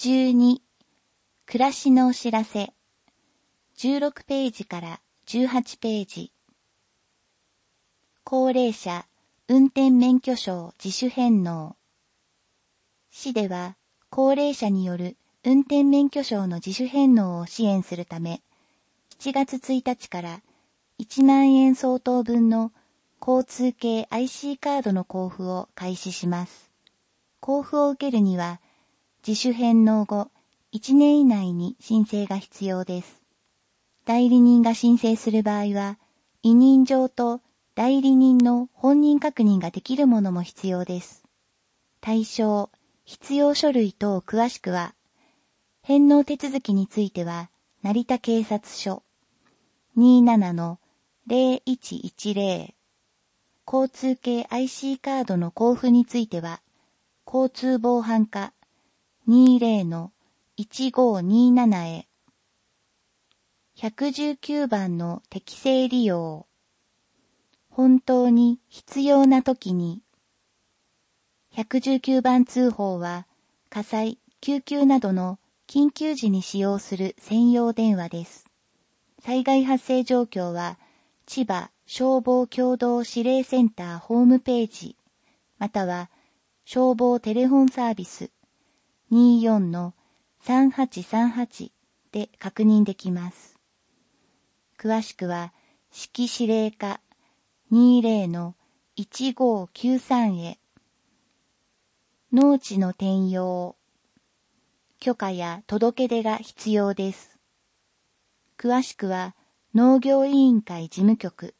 12、暮らしのお知らせ。16ページから18ページ。高齢者運転免許証自主返納。市では高齢者による運転免許証の自主返納を支援するため、7月1日から1万円相当分の交通系 IC カードの交付を開始します。交付を受けるには、自主返納後1年以内に申請が必要です。代理人が申請する場合は、委任状と代理人の本人確認ができるものも必要です。対象、必要書類等詳しくは、返納手続きについては、成田警察署 27-0110 交通系 IC カードの交付については、交通防犯課 20-1527 へ。119番の適正利用。本当に必要なときに。119番通報は、火災、救急などの緊急時に使用する専用電話です。災害発生状況は、千葉消防共同指令センターホームページ、または消防テレフォンサービス 24-3838 で確認できます。詳しくは、指揮指令課 20-1593 へ。農地の転用。許可や届け出が必要です。詳しくは、農業委員会事務局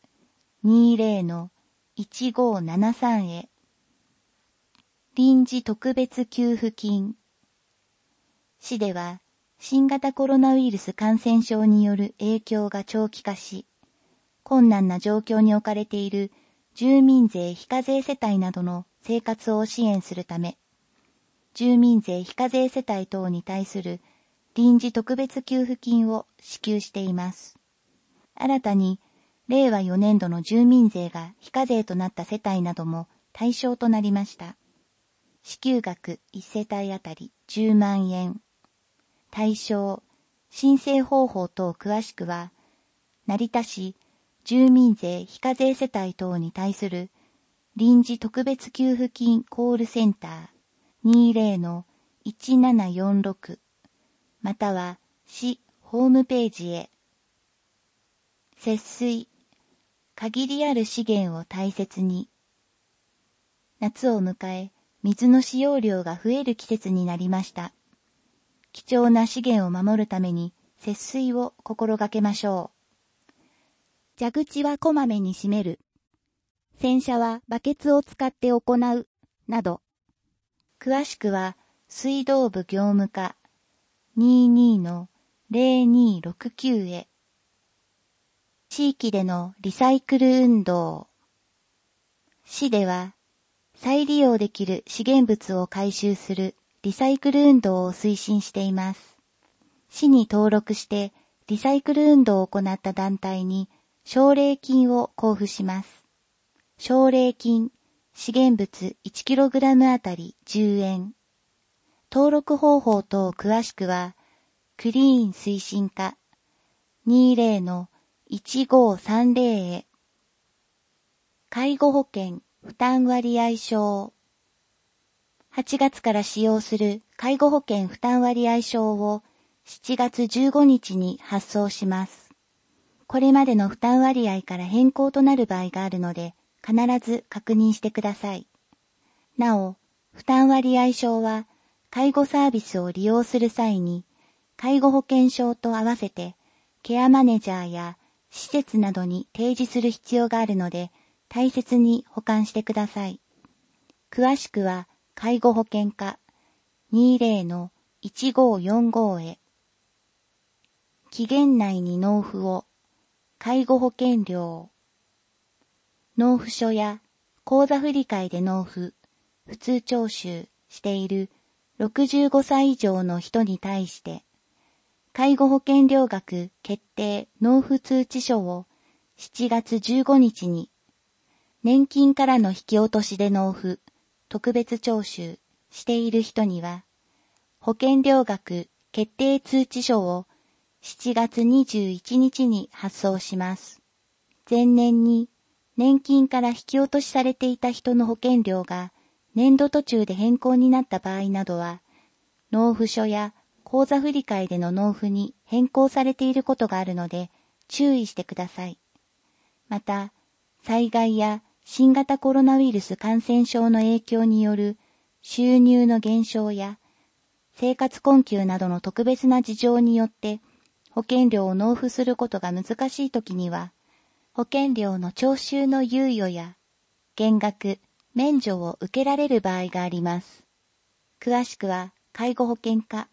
20-1573 へ。臨時特別給付金。市では、新型コロナウイルス感染症による影響が長期化し、困難な状況に置かれている住民税非課税世帯などの生活を支援するため、住民税非課税世帯等に対する臨時特別給付金を支給しています。新たに、令和4年度の住民税が非課税となった世帯なども対象となりました。支給額1世帯あたり10万円。対象、申請方法等詳しくは、成田市住民税非課税世帯等に対する臨時特別給付金コールセンター 20-1746 または市ホームページへ。節水、限りある資源を大切に。夏を迎え、水の使用量が増える季節になりました。貴重な資源を守るために節水を心がけましょう。蛇口はこまめに閉める。洗車はバケツを使って行う。など。詳しくは水道部業務課 22-0269 へ。地域でのリサイクル運動。市では再利用できる資源物を回収するリサイクル運動を推進しています。市に登録してリサイクル運動を行った団体に奨励金を交付します。奨励金、資源物 1kg あたり10円。登録方法等詳しくは、クリーン推進課 20-1530 へ。介護保険負担割合証。8月から使用する介護保険負担割合証を7月15日に発送します。これまでの負担割合から変更となる場合があるので、必ず確認してください。なお、負担割合証は、介護サービスを利用する際に、介護保険証と合わせて、ケアマネジャーや施設などに提示する必要があるので、大切に保管してください。詳しくは、介護保険課 20-1545 へ。期限内に納付を。介護保険料。納付書や口座振替で納付、普通徴収している65歳以上の人に対して、介護保険料額決定納付通知書を7月15日に、年金からの引き落としで納付、特別徴収している人には、 保険料額決定通知書を7月21日に発送します。前年に年金から引き落としされていた人の保険料が年度途中で変更になった場合などは、納付書や口座振替での納付に変更されていることがあるので注意してください。また、災害や新型コロナウイルス感染症の影響による収入の減少や生活困窮などの特別な事情によって保険料を納付することが難しいときには、保険料の徴収の猶予や減額、免除を受けられる場合があります。詳しくは介護保険課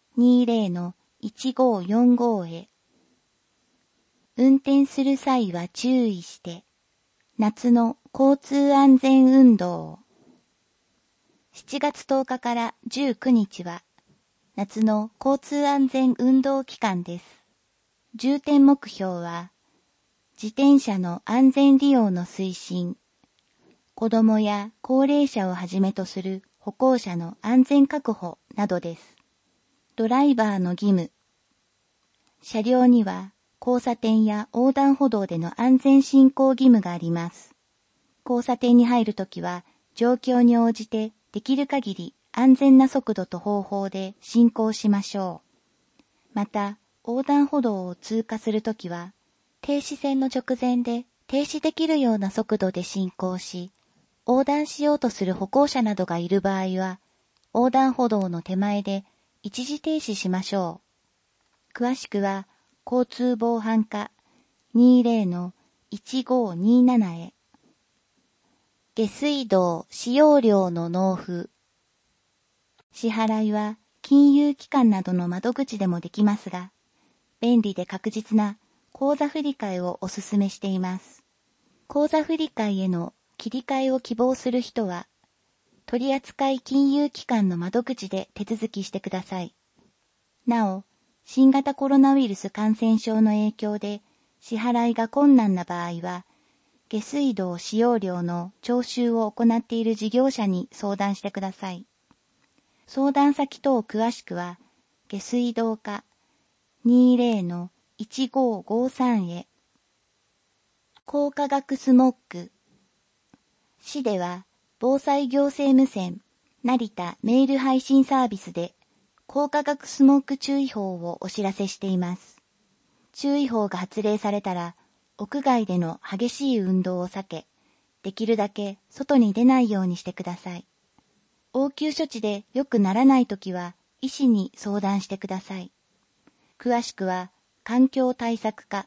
20-1545 へ。運転する際は注意して。夏の交通安全運動。7月10日から19日は夏の交通安全運動期間です。重点目標は自転車の安全利用の推進、子どもや高齢者をはじめとする歩行者の安全確保などです。ドライバーの義務。車両には交差点や横断歩道での安全進行義務があります。交差点に入るときは状況に応じてできる限り安全な速度と方法で進行しましょう。また、横断歩道を通過するときは停止線の直前で停止できるような速度で進行し、横断しようとする歩行者などがいる場合は、横断歩道の手前で一時停止しましょう。詳しくは、交通防犯課 20-1527 へ。下水道使用料の納付。支払いは金融機関などの窓口でもできますが、便利で確実な口座振替をお勧めしています。口座振替への切り替えを希望する人は、取扱金融機関の窓口で手続きしてください。なお、新型コロナウイルス感染症の影響で支払いが困難な場合は、下水道使用料の徴収を行っている事業者に相談してください。相談先等詳しくは、下水道課 20-1553 へ。光化学スモッグ。市では、防災行政無線、成田メール配信サービスで、光化学スモッグ注意報をお知らせしています。注意報が発令されたら、屋外での激しい運動を避け、できるだけ外に出ないようにしてください。応急処置で良くならないときは、医師に相談してください。詳しくは、環境対策課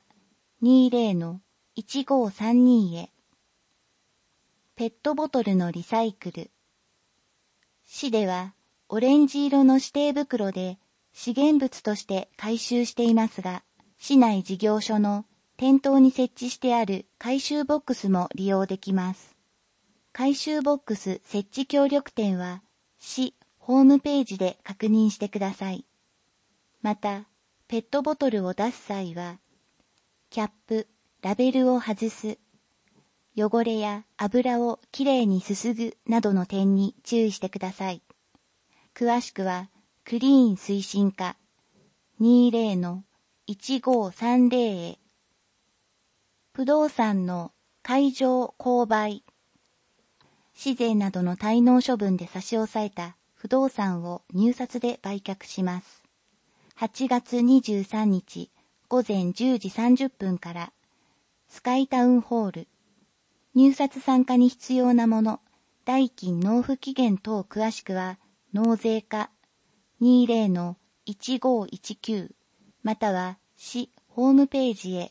20-1532 へ。ペットボトルのリサイクル。市では、オレンジ色の指定袋で資源物として回収していますが、市内事業所の店頭に設置してある回収ボックスも利用できます。回収ボックス設置協力店は、市ホームページで確認してください。また、ペットボトルを出す際は、キャップ、ラベルを外す、汚れや油をきれいにすすぐなどの点に注意してください。詳しくは、クリーン推進課 20-1530 へ。不動産の開場購買。市税などの滞納処分で差し押さえた不動産を入札で売却します。8月23日午前10時30分からスカイタウンホール。入札参加に必要なもの、代金納付期限等詳しくは納税課 20-1519 または市ホームページへ。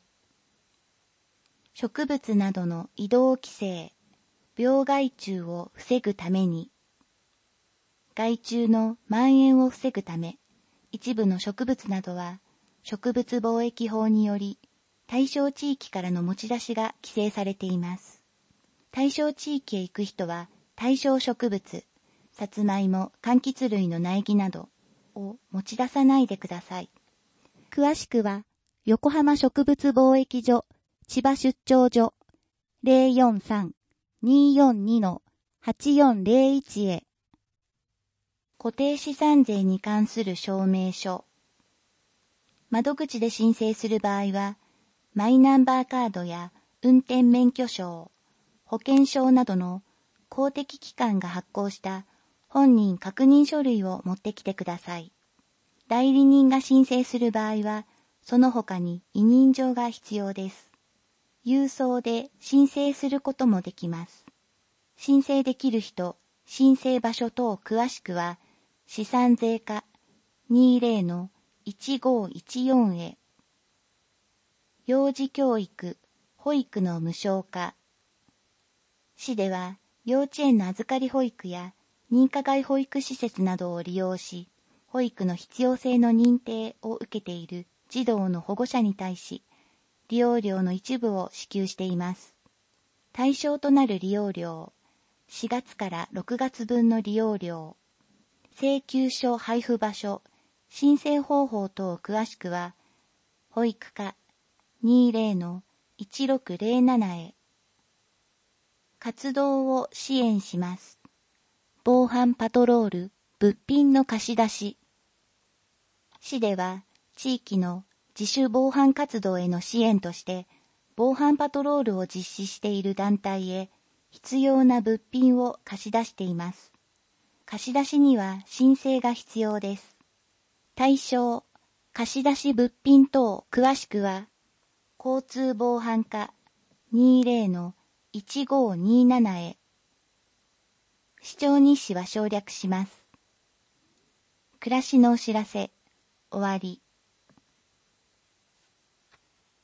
植物などの移動規制、病害虫を防ぐために、害虫の蔓延を防ぐため、一部の植物などは植物貿易法により対象地域からの持ち出しが規制されています。対象地域へ行く人は対象植物、さつまいも、柑橘類の苗木などを持ち出さないでください。詳しくは横浜植物貿易所千葉出張所 043-242-8401 へ。 固定資産税に関する証明書。窓口で申請する場合は、マイナンバーカードや運転免許証、保険証などの公的機関が発行した本人確認書類を持ってきてください。代理人が申請する場合は、その他に委任状が必要です。郵送で申請することもできます。申請できる人、申請場所等詳しくは、資産税課 20-1514 へ。幼児教育、保育の無償化。市では、幼稚園の預かり保育や認可外保育施設などを利用し、保育の必要性の認定を受けている児童の保護者に対し、利用料の一部を支給しています。対象となる利用料、4月から6月分の利用料、請求書配布場所、申請方法等詳しくは、保育課 20-1607 へ。活動を支援します。防犯パトロール、物品の貸し出し。市では、地域の自主防犯活動への支援として、防犯パトロールを実施している団体へ必要な物品を貸し出しています。貸し出しには申請が必要です。対象、貸し出し物品等詳しくは、交通防犯課 20-1527 へ。市長日誌は省略します。暮らしのお知らせ、終わり。